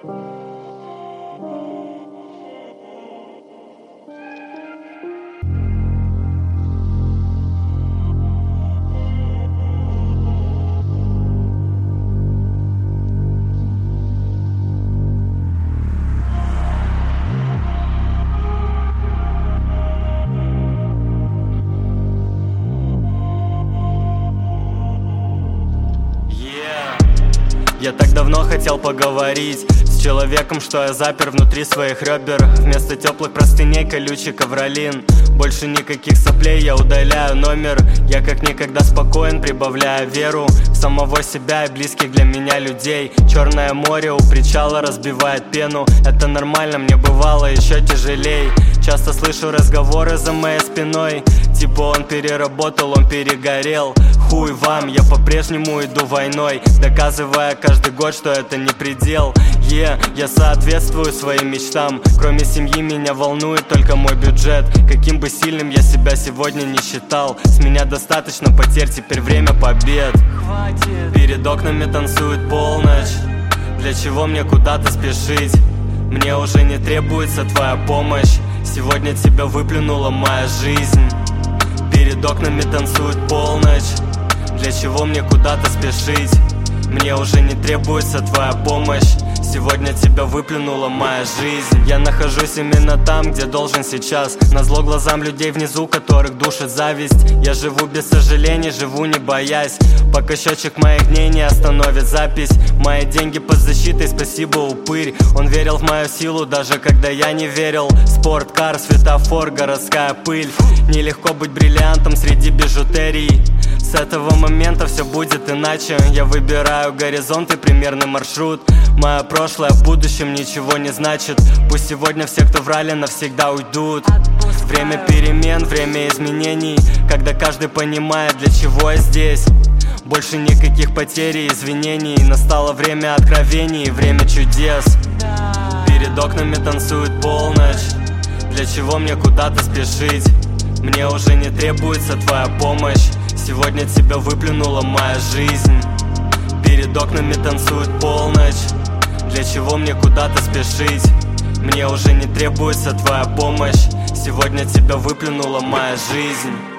Я так давно хотел поговорить с человеком, что я запер внутри своих ребер. Вместо теплых простыней колючий ковролин. Больше никаких соплей, я удаляю номер. Я как никогда спокоен, прибавляя веру в самого себя и близких для меня людей. Черное море у причала разбивает пену. Это нормально, мне бывало еще тяжелей. Часто слышу разговоры за моей спиной, типа он переработал, он перегорел. Хуй вам, я по-прежнему иду войной, доказывая каждый год, что это не предел. Я соответствую своим мечтам. Кроме семьи меня волнует только мой бюджет. Каким бы сильным я себя сегодня не считал, с меня достаточно потерь, теперь время побед. Хватит. Перед окнами танцует полночь. Для чего мне куда-то спешить? Мне уже не требуется твоя помощь. Сегодня тебя выплюнула моя жизнь. Перед окнами танцует полночь. Для чего мне куда-то спешить? Мне уже не требуется твоя помощь. Сегодня тебя выплюнула моя жизнь. Я нахожусь именно там, где должен сейчас. Назло глазам людей внизу, которых душит зависть. Я живу без сожалений, живу не боясь. Пока счетчик моих дней не остановит запись. Мои деньги под защитой, спасибо, упырь. Он верил в мою силу, даже когда я не верил. Спорткар, светофор, городская пыль. Нелегко быть бриллиантом среди бижутерии. С этого момента все будет иначе. Я выбираю горизонт и примерный маршрут. Мое прошлое в будущем ничего не значит. Пусть сегодня все, кто врали, навсегда уйдут. Время перемен, время изменений, когда каждый понимает, для чего я здесь. Больше никаких потерь и извинений. Настало время откровений, время чудес. Перед окнами танцует полночь. Для чего мне куда-то спешить? Мне уже не требуется твоя помощь. Сегодня тебя выплюнула моя жизнь. Перед окнами танцует полночь. Для чего мне куда-то спешить? Мне уже не требуется твоя помощь. Сегодня тебя выплюнула моя жизнь.